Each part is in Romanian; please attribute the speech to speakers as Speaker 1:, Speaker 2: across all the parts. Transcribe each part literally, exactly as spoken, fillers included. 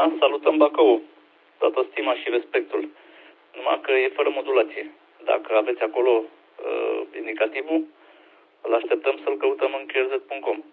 Speaker 1: Da, salutăm Bacău. Toată stima și respectul. Numai că e fără modulație. Dacă aveți acolo uh, indicativul, îl așteptăm să-l căutăm în Q R Z punct com.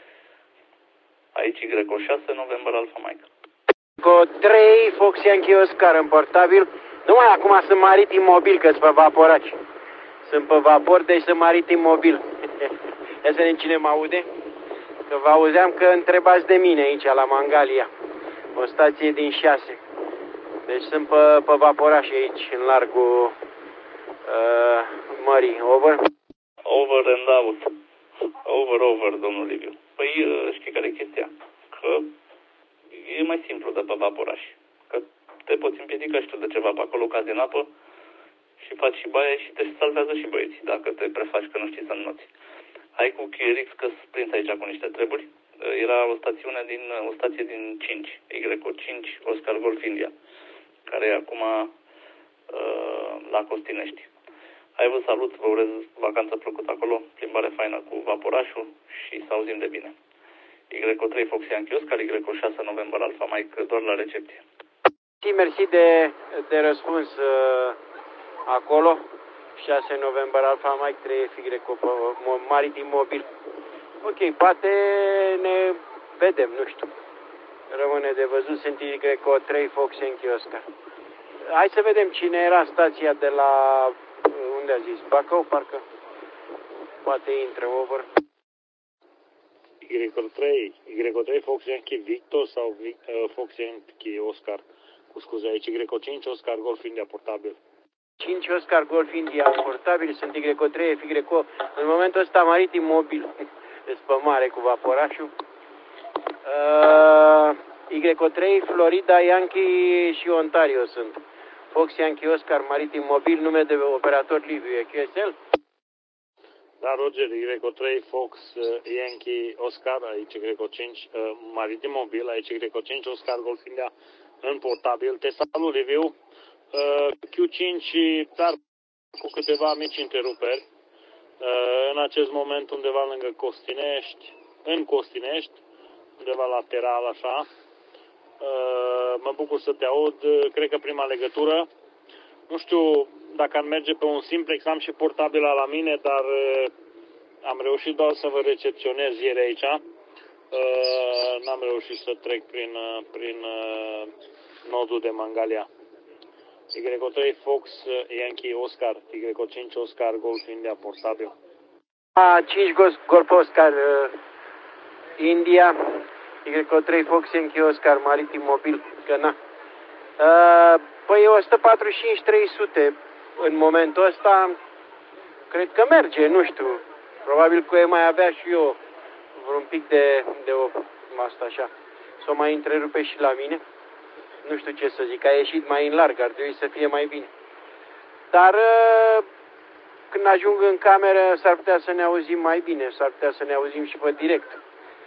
Speaker 1: Aici Y șase, November Alpha Mike.
Speaker 2: Cu trei Fox Yankee Oscar în portabil. Numai acum sunt maritim mobil, că-s pe vaporaci. Sunt pe vapor, deci sunt maritim mobil. Ia să vedem cine mă aude. Că vă auzeam că întrebați de mine aici, la Mangalia. O stație din șase. Deci sunt pe, pe vaporaș aici, în largul uh, mării. Over?
Speaker 1: Over and out. Over, over, domnul Liviu. Păi știi care e chestia? Că e mai simplu de pe vaporaș. Că te poți împiedica și tu de ceva pe acolo, cazi în apă și faci și baie și te salvează și băieții, dacă te prefaci că nu știi să înnoți. Hai cu Q R X, că sunt prins aici cu niște treburi. Era o stațiune din, o stație din cinci, Y cinci, Oscar Golf India, care e acum uh, la Costinești. Hai, vă salut, vă urez vacanță plăcută acolo, plimbare faină cu vaporașul și să auzim de bine. Y trei Fox Yankee Oscar, Y șase November Alpha Mike, doar la recepție.
Speaker 2: Mersi de, de răspuns uh, acolo. șase November Alpha Mike, trei F Y maritim mobil. Ok, poate ne vedem, nu știu. Rămâne de văzut, sunt Y trei Fox Yankee Oscar. Hai să vedem cine era stația de la, unde a zis, Bacău, parcă. Poate intră, over.
Speaker 3: Y trei, Y trei Fox Yankee Victor sau uh, Fox Yankee Oscar, cu scuze aici, Y cinci Oscar Golf India portabil.
Speaker 2: cinci Oscar Golf India portabil, sunt Y trei F Y, în momentul ăsta maritim mobil, sunt pe mare cu vaporașul. Uh, Y trei Florida Yankee și Ontario sunt. Fox Yankee Oscar maritim mobil, nume de operator Liviu, e Q S L?
Speaker 3: Da, Roger, Y trei Fox uh, Yankee Oscar, aici Y cinci uh, maritim mobil, aici Y cinci Oscar Golf India în portabil. Te salut, Liviu. Uh, Q cinci, dar cu câteva mici întreruperi. Uh, în acest moment undeva lângă Costinești, în Costinești, undeva lateral așa. Uh, mă bucur să te aud, cred că prima legătură. Nu știu dacă ar merge pe un simplex, am și portabila la mine, dar uh, am reușit doar să vă recepționez ieri aici. Uh, n-am reușit să trec prin, uh, prin uh, nodul de Mangalia. Y trei Fox Yankee Oscar, Y cinci Oscar Golf India portabil.
Speaker 2: A, cinci Golf Oscar uh, India, Y trei Fox Yankee Oscar maritim mobil, că na. Uh, păi o sută patruzeci și cinci trei sute în momentul ăsta, cred că merge, nu știu. Probabil că mai avea și eu vreun pic de, de o, asta așa, să o mai întrerupe și la mine. Nu știu ce să zic, a ieșit mai în larg, ar trebui să fie mai bine. Dar când ajung în cameră s-ar putea să ne auzim mai bine, s-ar putea să ne auzim și pe direct.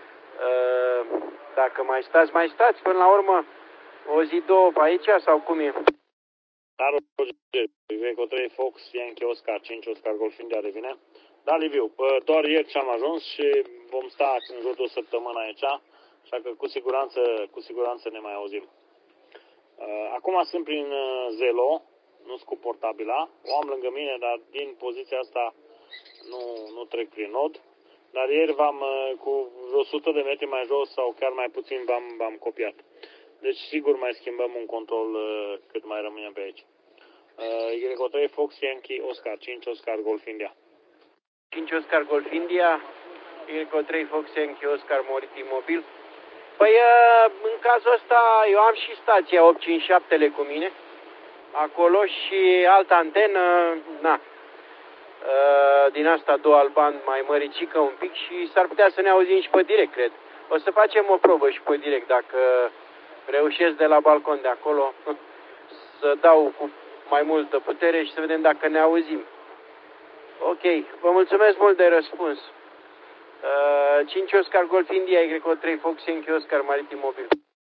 Speaker 2: Dacă mai stați, mai stați, până la urmă o zi, două pe aici sau cum e?
Speaker 3: Dar, Y trei Fox Yankee Oscar cinci Oscar Golf India revine. Da, Liviu, doar ieri ce am ajuns și vom sta în jur de o săptămână aici, așa că cu siguranță, cu siguranță ne mai auzim. Acum sunt prin Zelo, nu sunt cu portabila, o am lângă mine, dar din poziția asta nu, nu trec prin nod. Dar ieri v-am, cu vreo o sută de metri mai jos sau chiar mai puțin, v-am, v-am copiat. Deci sigur mai schimbăm un control cât mai rămânem pe aici. Y trei Fox Yankee Oscar, cinci Oscar Golf India.
Speaker 2: cinci Oscar Golf India, Y trei Fox Yankee Oscar maritim mobil. Păi în cazul ăsta eu am și stația opt cinci șapte cu mine acolo și altă antenă, na, din asta dual band mai măricică un pic și s-ar putea să ne auzim și pe direct, cred. O să facem o probă și pe direct dacă reușesc de la balcon de acolo să dau cu mai multă putere și să vedem dacă ne auzim. Ok, vă mulțumesc mult de răspuns. Uh, cinci Oscar Golf India, Y trei Fox Yankee Oscar maritim mobil.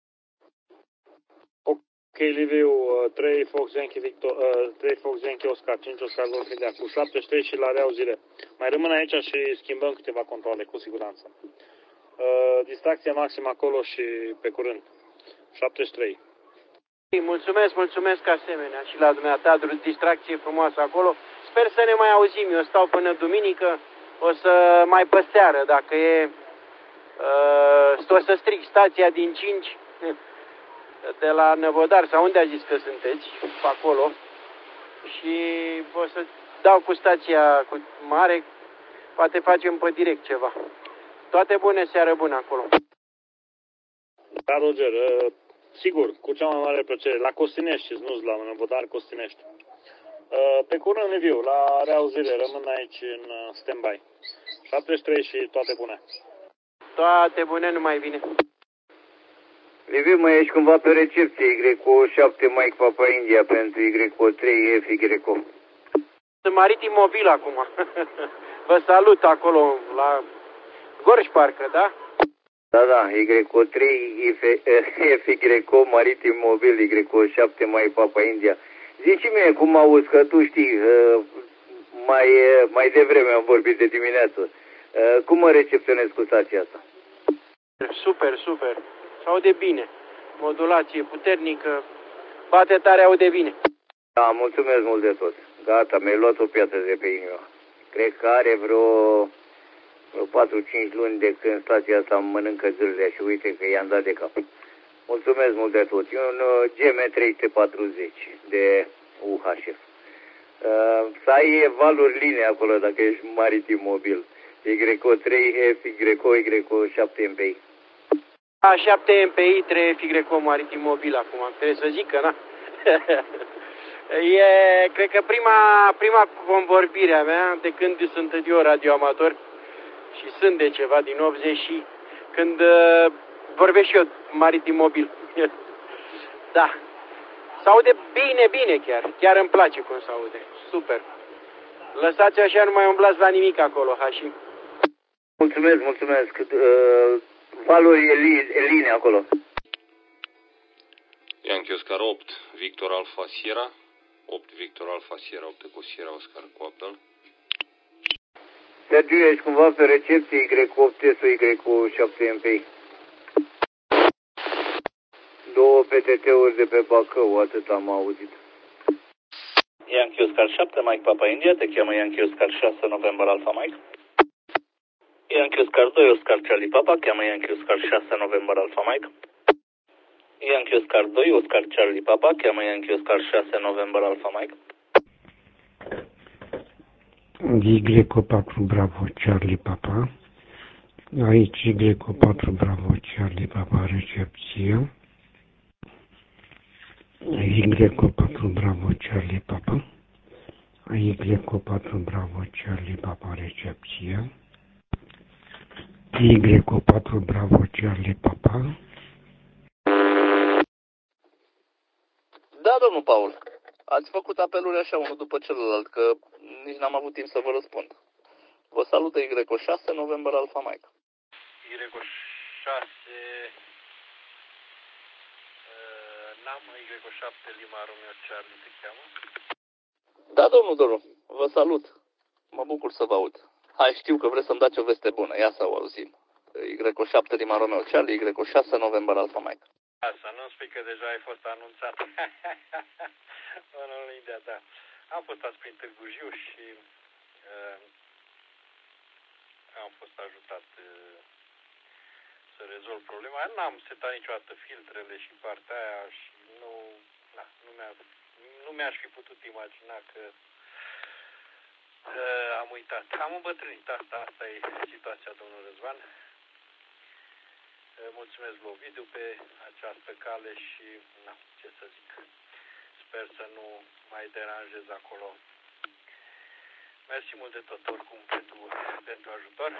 Speaker 3: Ok, Liviu, trei Fox Yankee Victor, uh, trei Fox Yankee Oscar, cinci Oscar Golf India cu șaptezeci și trei și la reau zile. Mai rămân aici și schimbăm câteva controle, cu siguranță. Uh, distracție maximă acolo și pe curând. șaptezeci și trei.
Speaker 2: Mulțumesc, mulțumesc asemenea și la dumneata, distracție frumoasă acolo. Sper să ne mai auzim, eu stau până duminică, o să mai pe seară, dacă e, uh, o să stric stația din cinci de la Năvodar, sau unde a zis că sunteți, pe acolo, și o să dau cu stația cu mare, poate facem pe direct ceva. Toate bune, seară bună acolo.
Speaker 3: Da, Roger, uh, sigur, cu cea mai mare plăcere, la Costinești, nu la Năvodar, Costinești. Uh, pe curând, Liviu, la reauzire, rămân aici în uh, stand-by. șaptezeci și trei și toate bune.
Speaker 2: Toate bune, numai bine.
Speaker 4: Liviu, mai ești cumva pe recepție, Y O șapte Mike Papa India pentru Y O trei F Y O.
Speaker 2: Sunt maritim mobil acum. Vă salut acolo, la Gorj, parcă, da?
Speaker 4: Da, da, Y O trei F Y O maritim mobil, Y O șapte Mike Papa India. Zici mie cum auzi, că tu știi, mai, mai devreme am vorbit de dimineață. Cum mă recepționez cu stația asta?
Speaker 2: Super, super. S-aude bine. Modulație puternică. Bate tare, aude bine.
Speaker 4: Da, mulțumesc mult de tot. Gata, mi-ai luat o piatră de pe inimă. Cred că are vreo, vreo patru cinci luni de când stația asta îmi mănâncă zâlele și uite că i-am dat de cap. Mulțumesc mult de tot. E un G M trei sute patruzeci de U H F. Uh, să ai valuri line acolo dacă ești maritim mobil. Y O trei F Y O Y O șapte M P I.
Speaker 2: A șapte M P I, trei F Y O maritim mobil acum. Trebuie să zic că, na. E, cred că prima, prima convorbire a mea, de când sunt eu radioamator, și sunt de ceva, din optzeci și, când uh, vorbesc și eu maritim mobil. Da. S-aude bine, bine chiar. Chiar îmi place cum s-aude. Super. Lăsați așa, nu mai umblați la nimic acolo, Hashi.
Speaker 4: Mulțumesc, mulțumesc. Uh, valori e, li, e line acolo.
Speaker 5: Yankee Oscar opt, Victor Alpha Sierra, opt Victor Alpha Sierra, opt Eco Sierra Oscar cu apel.
Speaker 4: Sergiu, ești cumva pe recepție Y opt S Y O șapte M P I. Două P T T-uri de pe Bacău, atât am auzit.
Speaker 1: Yankee Oscar șapte, Mike Papa India, te cheamă Yankee Oscar șase, November Alpha Mike. Yankee Oscar doi, Oscar Charlie Papa, cheamă Yankee Oscar șase, November Alpha Mike. Yankee Oscar doi, Oscar Charlie Papa, cheamă Yankee Oscar șase, November Alpha Mike.
Speaker 6: Y O patru Bravo Charlie Papa. Aici Y O patru Bravo Charlie Papa, recepție. Y O patru Bravo Charlie Papa. Y O patru Bravo Charlie Papa, recepție. Y O patru Bravo Charlie Papa.
Speaker 1: Da, domnul Paul. Ați făcut apeluri așa, unul după celălalt, că nici n-am avut timp să vă răspund. Vă salută Y O șase, November Alpha Mike.
Speaker 2: Y O șase... N-am Y O șapte, Lima Romeo Charlie, te cheamă?
Speaker 1: Da, domnul Doru, vă salut. Mă bucur să vă aud. Hai, știu că vreți să-mi dați o veste bună, ia să o auzim. Y O șapte, Lima Romeo Charlie, Y O șase, November Alpha Mike.
Speaker 2: Să nu spui că deja ai fost anunțat. În India, da. Am fost azi prin Târgu Jiu și uh, am fost ajutat uh, să rezolv problema. N-am setat niciodată filtrele și partea aia și nu, na, nu, mi-a, nu mi-aș fi putut imagina că uh, am uitat. Am îmbătrânit, asta, asta e situația, domnul Răzvan. Mulțumesc lui Ovidiu pe această cale și, na, ce să zic, sper să nu mai deranjez acolo. Mersi mult de tot oricum pentru, pentru ajutor.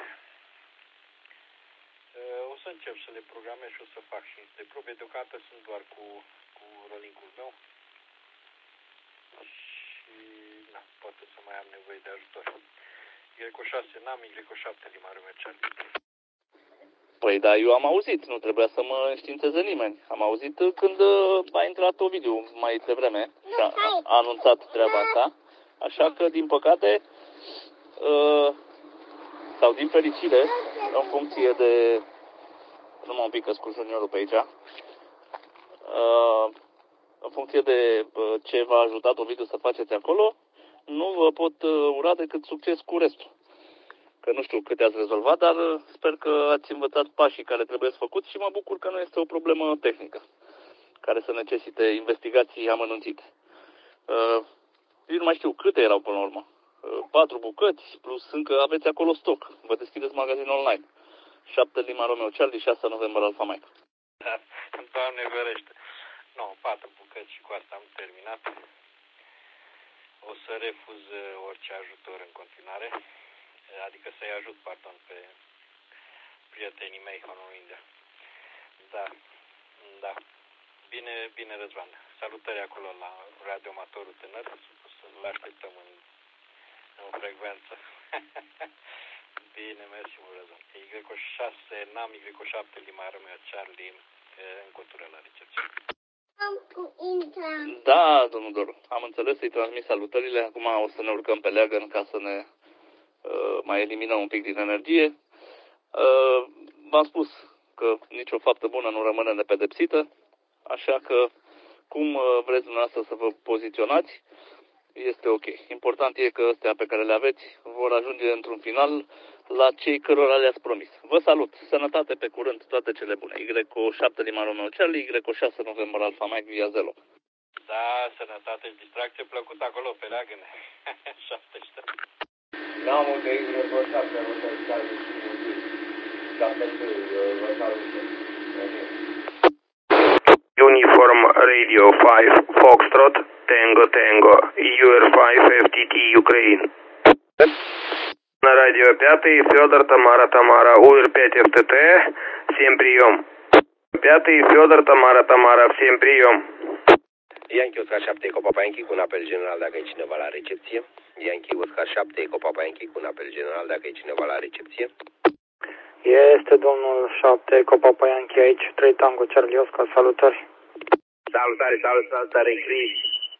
Speaker 2: O să încep să le programez și o să fac și niște probe. Deocamdată sunt doar cu, cu rolling-ul meu și, na, poate să mai am nevoie de ajutor. Y O șase n-am, Y O șapte Lima Romeo Charlie.
Speaker 1: Păi da, eu am auzit, nu trebuia să mă înștiințeze nimeni. Am auzit când uh, a intrat Ovidiu mai devreme și a, a anunțat treaba asta. Așa că, din păcate, uh, sau din fericire, în funcție de... Numai un pic că cu juniorul pe aici. uh, în funcție de uh, ce v-a ajutat Ovidiu să faceți acolo, nu vă pot uh, ura decât succes cu restul. Că nu știu câte ați rezolvat, dar uh, sper că ați învățat pașii care trebuie făcuți și mă bucur că nu este o problemă tehnică care să necesite investigații amănunțite. Uh, eu nu mai știu câte erau până la urmă. Uh, patru bucăți, plus încă aveți acolo stoc. Vă deschideți magazin online. șapte Lima Romeo Charlie, șase November Alfa Mike.
Speaker 2: Da, Doamne ferește. Nu, patru bucăți și cu asta am terminat. O să refuz orice ajutor în continuare. Adică să-i ajut, pardon, pe prietenii mei Honolulu. Da, da. Bine, bine, Răzvan. Salutări acolo la radioamatorul tânăr. Să-l așteptăm în, în frecvență. Bine, mersi mult, Răzvan. Y șase, N A M, Y șapte, Lima Romeo Charlie, în cultură la recepție.
Speaker 1: Da, domnul Doru, am înțeles, să-i transmit salutările. Acum o să ne urcăm pe leagăn ca să ne uh, mai eliminăm un pic din energie. Uh, v-am spus că nicio faptă bună nu rămâne nepedepsită, așa că cum uh, vreți dumneavoastră să vă poziționați, este ok. Important e că astea pe care le aveți vor ajunge într-un final la cei cărora le-ați promis. Vă salut! Sănătate, pe curând, toate cele bune. Y șapte Lima Romeo Charlie, Y șase November Alfa Mike via Zelo.
Speaker 2: Da, sănătate și distracție plăcută acolo pe leagăne. șapte și trei.
Speaker 4: N-am un de Y șapte Romeo Charlie șapte vă salut.
Speaker 7: Uniform Radio five Foxtrot Tango Tango U R five F T T Ukraine. На радио пятый Федор Тамара Тамара У R пять F T T. Всем прием. Пятый Федор Тамара Тамара. Всем прием.
Speaker 8: Yankee Oscar șapte Eco Papa Yankee cu un apel general dacă e cineva la recepție. Yankee Oscar șapte Eco Papa Yankee cu un apel general dacă e cineva la recepție.
Speaker 9: Este domnul șapte Eco Papa Yankee aici, trei Tango Charlie Oscar, salutări.
Speaker 8: Salutare, salut, salutare, Chris.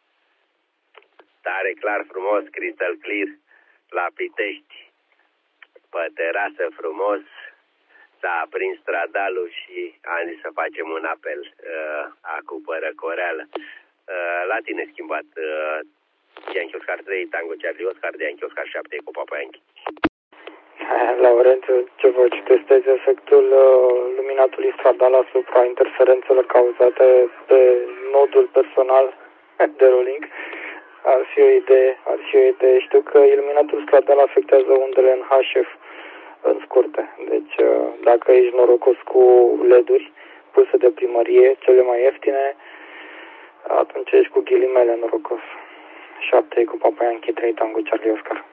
Speaker 8: Tare clar, frumos, crystal clear, la Pitești. Pe terasă frumos, s-a aprins stradalul și am zis să facem un apel uh, acu pe răcoreală. Uh, la tine schimbat uh, Yankee Oscar trei, Tango Charlie Oscar de Yankee Oscar șapte, Eco Papa Yankee.
Speaker 9: Laurențiu, ce voci testezi efectul uh, luminatului stradal asupra interferențelor cauzate de nodul personal de rolling. Ar fi o idee, ar fi o idee. Știu că iluminatul stradal afectează undele în H F în scurte. Deci uh, dacă ești norocos cu L E D-uri puse de primărie, cele mai ieftine, atunci ești cu ghilimele norocos. șapte cu Papa Yankee, trei Tango Charlie Oscar.